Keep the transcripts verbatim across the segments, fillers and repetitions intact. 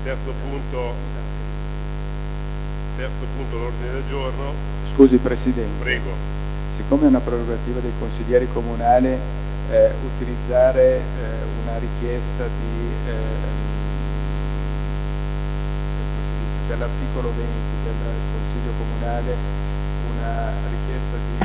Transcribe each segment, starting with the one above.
terzo punto, terzo punto l'ordine del giorno. Scusi Presidente. Prego. Siccome è una prerogativa dei consiglieri comunali eh, utilizzare eh, una richiesta di, eh, dell'articolo venti del Consiglio Comunale, una richiesta di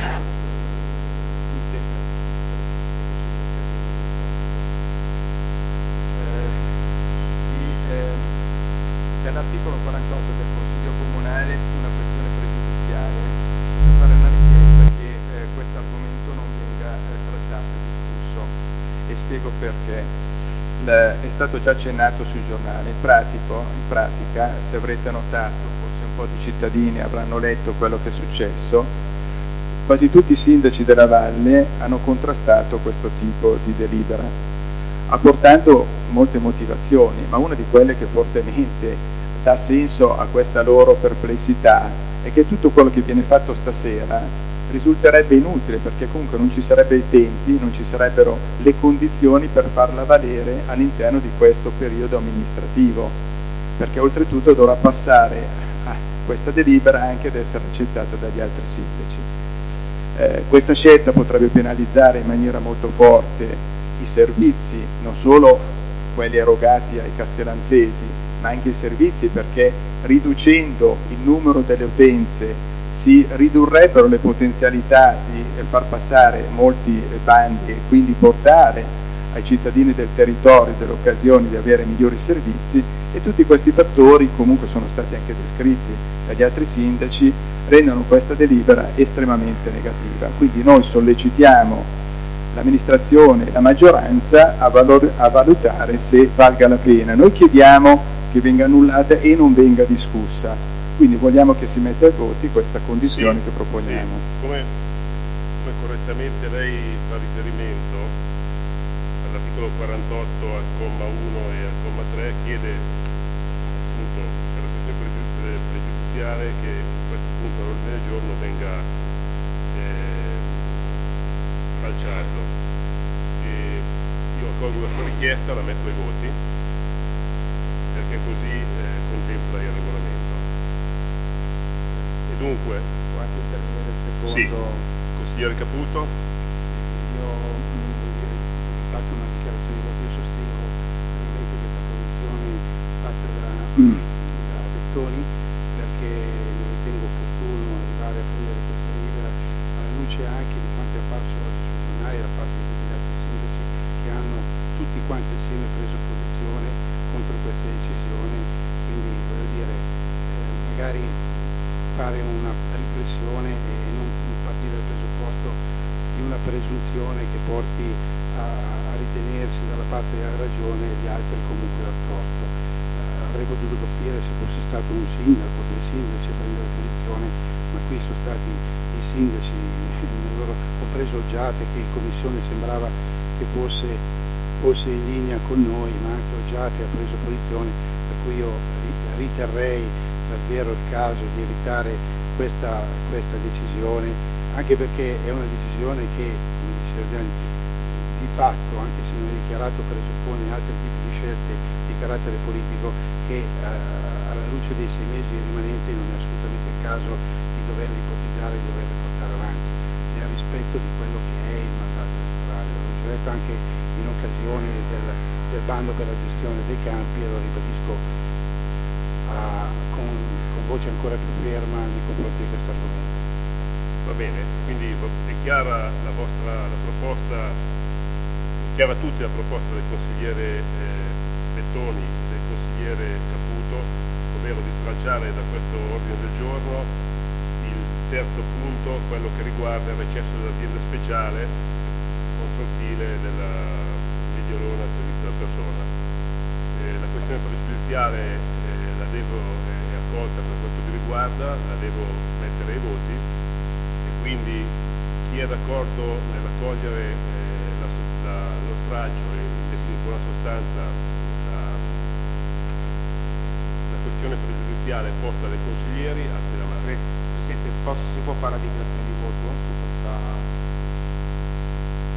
dell'articolo quarantotto del Consiglio Comunale una questione pregiudiziale per fare una richiesta che eh, questo argomento non venga eh, trattato e discusso, e spiego perché. L- è stato già accennato sui giornali. In, pratico, in pratica, se avrete notato, forse un po' di cittadini avranno letto quello che è successo, quasi tutti i sindaci della Valle hanno contrastato questo tipo di delibera, apportando molte motivazioni, ma una di quelle che fortemente dà senso a questa loro perplessità è che tutto quello che viene fatto stasera risulterebbe inutile, perché comunque non ci sarebbero i tempi, non ci sarebbero le condizioni per farla valere all'interno di questo periodo amministrativo, perché oltretutto dovrà passare a questa delibera anche ad essere accettata dagli altri sindaci. Eh, questa scelta potrebbe penalizzare in maniera molto forte i servizi, non solo quelli erogati ai castellanzesi, ma anche i servizi, perché riducendo il numero delle utenze si ridurrebbero le potenzialità di far passare molti bandi e quindi portare ai cittadini del territorio delle occasioni di avere migliori servizi, e tutti questi fattori comunque sono stati anche descritti dagli altri sindaci, rendono questa delibera estremamente negativa. Quindi noi sollecitiamo l'amministrazione e la maggioranza a, valor- a valutare se valga la pena. Noi chiediamo che venga annullata e non venga discussa, quindi vogliamo che si metta ai voti questa condizione sì, che proponiamo. Sì. Come, come correttamente lei fa riferimento all'articolo quarantotto al comma uno e al comma tre, chiede appunto per la questione pregiudiziale che questo punto all'ordine del giorno venga eh, falciato. E io accolgo questa richiesta, la metto ai voti, perché così eh, contempla il regolamento. E dunque, può anche intervenire il secondo. Sì, consigliere Caputo. Io faccio una dichiarazione di voto, io sostengo ovviamente questa posizione fatta da, da Bettoni, perché lo ritengo opportuno arrivare a prendere questa delibera alla luce anche di quanto è apparso oggi sui giornali da parte di tutti gli altri sindaci che hanno tutti quanti assieme preso posizione contro questa decisione. Quindi voglio dire, eh, magari fare una riflessione e non partire dal presupposto di una presunzione che porti a, a ritenersi dalla parte della ragione e gli altri comunque dal torto. Eh, avrei potuto capire se fosse stato un sindaco, dei sindaci a prendere posizione, ma qui sono stati i sindaci, loro, compreso Oggiate, che in commissione sembrava che fosse, fosse in linea con noi, ma anche Oggiate ha preso posizione, per cui io riterrei davvero il caso di evitare questa, questa decisione, anche perché è una decisione che, come diceva Gianni, di fatto, anche se non è dichiarato, presuppone altri tipi di scelte di carattere politico che eh, alla luce dei sei mesi rimanenti non è assolutamente il caso di doverli ipotizzare, di doverli portare avanti, nel rispetto di quello che è il mandato elettorale. L'ho detto anche in occasione del, del bando per la gestione dei campi, e lo ribadisco a, con, con voce ancora più ferma nei confronti di questo argomento. Va bene, quindi è chiara la vostra la proposta, è chiara tutta la proposta del consigliere eh, Bettoni e del consigliere Caputo, ovvero di stralciare da questo ordine del giorno il terzo punto, quello che riguarda il recesso dell'azienda speciale consortile della Mediolona Servizio alla Persona. Eh, la questione pregiudiziale eh, la devo è accolta per quanto mi riguarda, la devo mettere ai voti, e quindi chi è d'accordo nell'accogliere eh, la, la, lo stralcio e in buona sostanza la, la questione pregiudiziale posta dai consiglieri, alzi la mano. Presidente, posso, si può fare la dichiarazione di voto su questa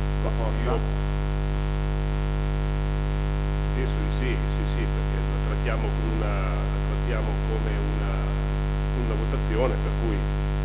proposta? Io penso di sì, sì, sì, perché la trattiamo trattiamo, una, la trattiamo come una, una votazione, per cui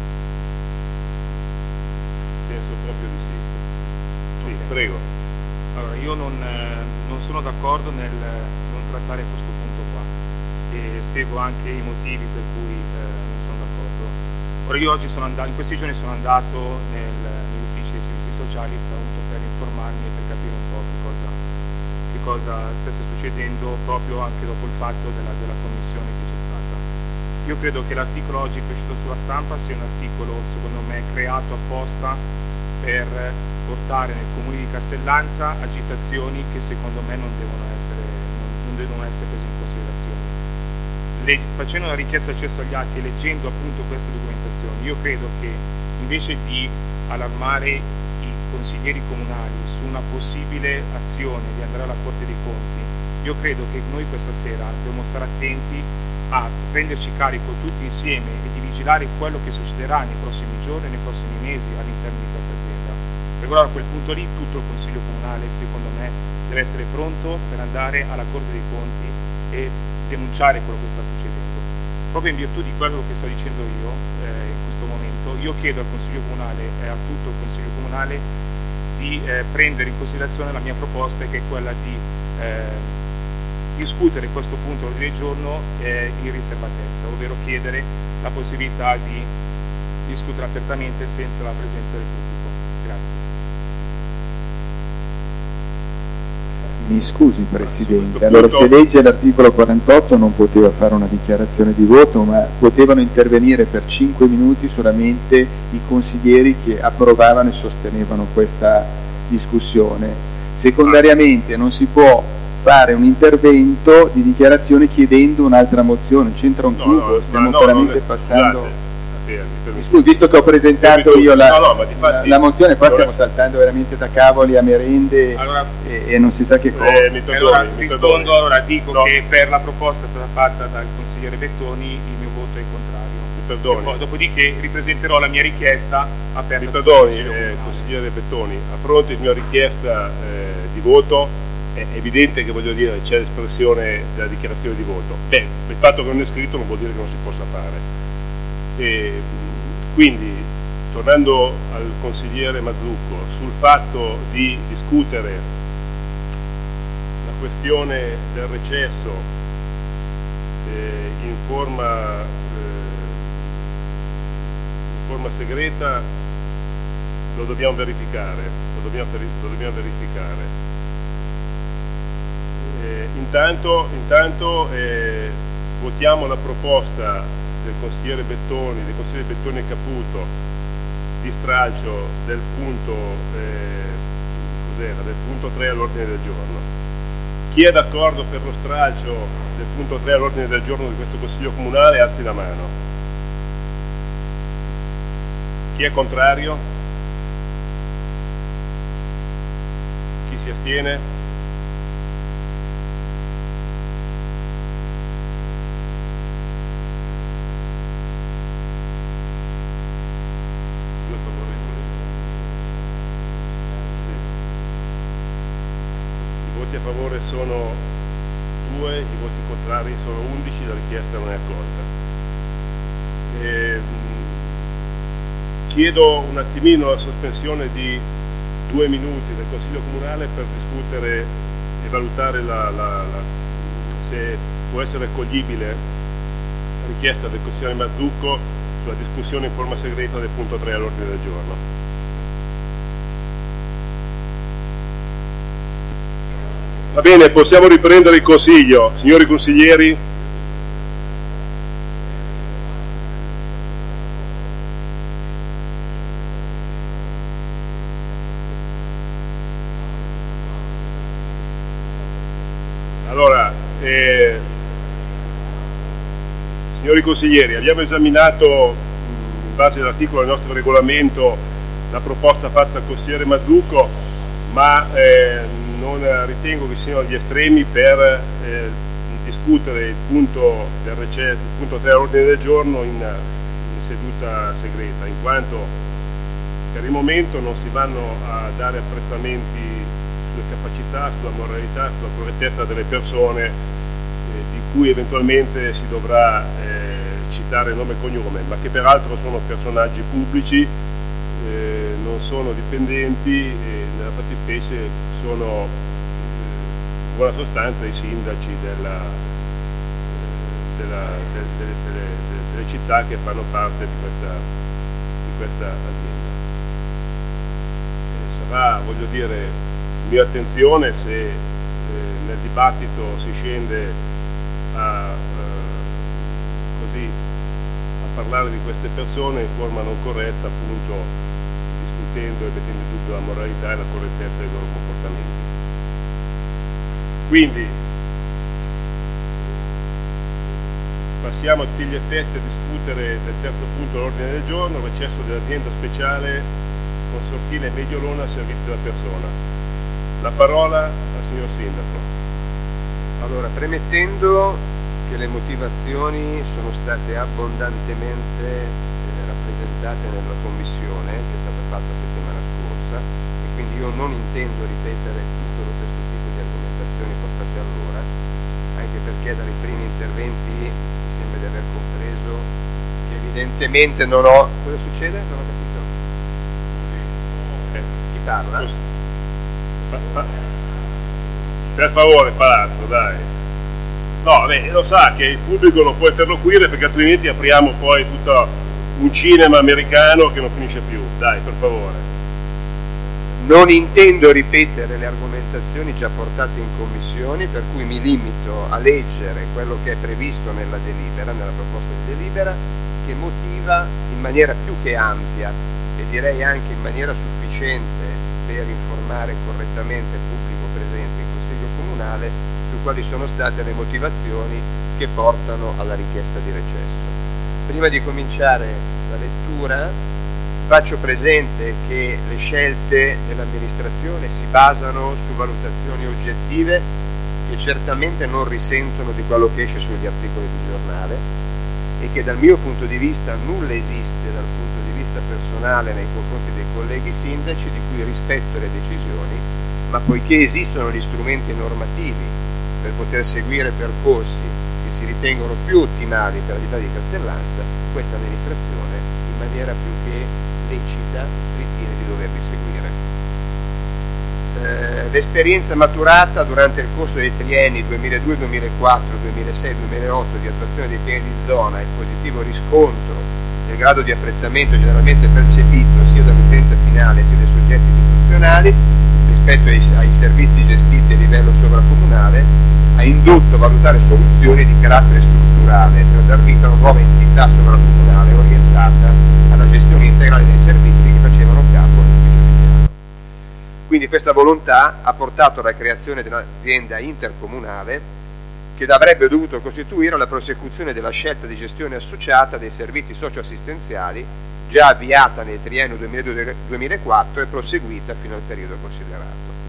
penso proprio di sì. Sì, okay. Prego. Allora, io non, eh, non sono d'accordo nel non trattare questo punto qua e spiego anche i motivi per cui eh, non sono d'accordo. Ora, io oggi sono andato, in questi giorni sono andato nel, negli uffici dei servizi sociali appunto per informarmi e per capire un po' che cosa, che cosa stesse succedendo proprio anche dopo il fatto della, della commissione che c'è stata. Io credo che l'articolo oggi che è uscito sulla stampa sia un articolo, secondo me, creato apposta per portare nel comune di Castellanza agitazioni che secondo me non devono essere, non, non devono essere prese in considerazione. Le, facendo una richiesta accesso agli atti e leggendo appunto queste documentazioni, io credo che invece di allarmare i consiglieri comunali su una possibile azione di andare alla Corte dei Conti, io credo che noi questa sera dobbiamo stare attenti a prenderci carico tutti insieme e di vigilare quello che succederà nei prossimi giorni e nei prossimi mesi all'interno di questa azienda. Per a quel punto lì tutto il Consiglio Comunale, secondo me, deve essere pronto per andare alla Corte dei Conti e denunciare quello che sta succedendo. Proprio in virtù di quello che sto dicendo io eh, in questo momento, io chiedo al Consiglio Comunale e a tutto il Consiglio Comunale di eh, prendere in considerazione la mia proposta, che è quella di eh, discutere questo punto all'ordine del giorno eh, in riservatezza, ovvero chiedere la possibilità di discutere apertamente senza la presenza del pubblico. Grazie. Mi scusi Presidente, allora se legge l'articolo quarantotto non poteva fare una dichiarazione di voto, ma potevano intervenire per cinque minuti solamente i consiglieri che approvavano e sostenevano questa discussione. Secondariamente non si può fare un intervento di dichiarazione chiedendo un'altra mozione, c'entra un tubo, no, no, stiamo no, veramente no, passando... Scusate. Scusi, visto che ho presentato io la, no, no, difatti, la, la mozione, poi stiamo saltando veramente da cavoli a merende allora, e, e non si sa che cosa. Eh, perdoni, allora rispondo, allora dico no. che per la proposta stata fatta dal consigliere Bettoni il mio voto è contrario. Mi perdoni. Poi, dopodiché ripresenterò la mia richiesta aperta. Mi perdoni, eh, consigliere Bettoni, a fronte di mia richiesta eh, di voto è evidente che voglio dire c'è l'espressione della dichiarazione di voto. Beh, il fatto che non è scritto non vuol dire che non si possa fare. E quindi, tornando al consigliere Mazzucco, sul fatto di discutere la questione del recesso eh, in, forma, eh, in forma segreta, lo dobbiamo verificare, lo dobbiamo, lo dobbiamo verificare. Eh, intanto intanto eh, votiamo la proposta del consigliere Bettoni, del consigliere Bettoni e Caputo di stralcio del punto, eh, cos'era, del punto tre all'ordine del giorno. Chi è d'accordo per lo stralcio del punto tre all'ordine del giorno di questo Consiglio Comunale alzi la mano. Chi è contrario? Chi si astiene? A favore sono due, i voti contrari sono undici, la richiesta non è accolta. E, chiedo un attimino la sospensione di due minuti del Consiglio Comunale per discutere e valutare la, la, la, se può essere accoglibile la richiesta del consigliere Mazzucco sulla discussione in forma segreta del punto tre all'ordine del giorno. Va bene, possiamo riprendere il Consiglio. Signori consiglieri. Allora, eh, signori consiglieri, abbiamo esaminato in base all'articolo del nostro regolamento la proposta fatta dal consigliere Mazzucco, ma eh, non ritengo che siano gli estremi per eh, discutere il punto del recesso, il punto tre all'ordine del giorno in, in seduta segreta, in quanto per il momento non si vanno a dare apprezzamenti sulle capacità, sulla moralità, sulla correttezza delle persone eh, di cui eventualmente si dovrà eh, citare nome e cognome, ma che peraltro sono personaggi pubblici, eh, non sono dipendenti e nella fattispecie sono in buona sostanza i sindaci della, della, de, de, de, de, delle città che fanno parte di questa, di questa azienda. E sarà, voglio dire, mia attenzione se eh, nel dibattito si scende a, eh, così, a parlare di queste persone in forma non corretta, appunto discutendo e mettendo in dubbio la moralità e la correttezza dei loro comportamenti. Quindi passiamo a tutti gli effetti a discutere del terzo punto all'ordine del giorno, il recesso dell'azienda speciale consortile Mediolona a servizio della persona. La parola al signor Sindaco. Allora, premettendo che le motivazioni sono state abbondantemente eh, rappresentate nella commissione che è stata fatta settimana scorsa e quindi io non intendo ripetere tutto lo stesso tipo di argomentazioni portate allora, anche perché dai primi interventi mi sembra di aver compreso che evidentemente non ho... Cosa succede? Non ho capito. Eh, Chi parla? fa, fa, per favore, Palazzo, dai. No, beh, lo sa che il pubblico non può interloquire perché altrimenti apriamo poi tutto un cinema americano che non finisce più. Dai, per favore. Non intendo ripetere le argomentazioni già portate in commissioni, per cui mi limito a leggere quello che è previsto nella delibera, nella proposta di delibera, che motiva in maniera più che ampia e direi anche in maniera sufficiente per informare correttamente il pubblico presente in Consiglio Comunale su quali sono state le motivazioni che portano alla richiesta di recesso. Prima di cominciare la lettura faccio presente che le scelte dell'amministrazione si basano su valutazioni oggettive che certamente non risentono di quello che esce sugli articoli di giornale e che dal mio punto di vista nulla esiste dal punto di vista personale nei confronti dei colleghi sindaci, di cui rispetto le decisioni, ma poiché esistono gli strumenti normativi per poter seguire percorsi che si ritengono più ottimali per la città di Castellanza, questa amministrazione in maniera più che lecita ritiene di doverli seguire. Eh, l'esperienza maturata durante il corso dei trienni duemiladue duemilaquattro, duemilasei duemilaotto di attuazione dei piani di zona e il positivo riscontro del grado di apprezzamento generalmente percepito sia dall'utenza finale sia dai soggetti istituzionali rispetto ai, ai servizi gestiti a livello sovracomunale ha indotto a valutare soluzioni di carattere strutturale per dar vita a una nuova entità sovracomunale orientata alla gestione integrale dei servizi che facevano capo all'ufficio di piano. Quindi questa volontà ha portato alla creazione di un'azienda intercomunale che avrebbe dovuto costituire la prosecuzione della scelta di gestione associata dei servizi socioassistenziali già avviata nel triennio duemiladue duemilaquattro e proseguita fino al periodo considerato.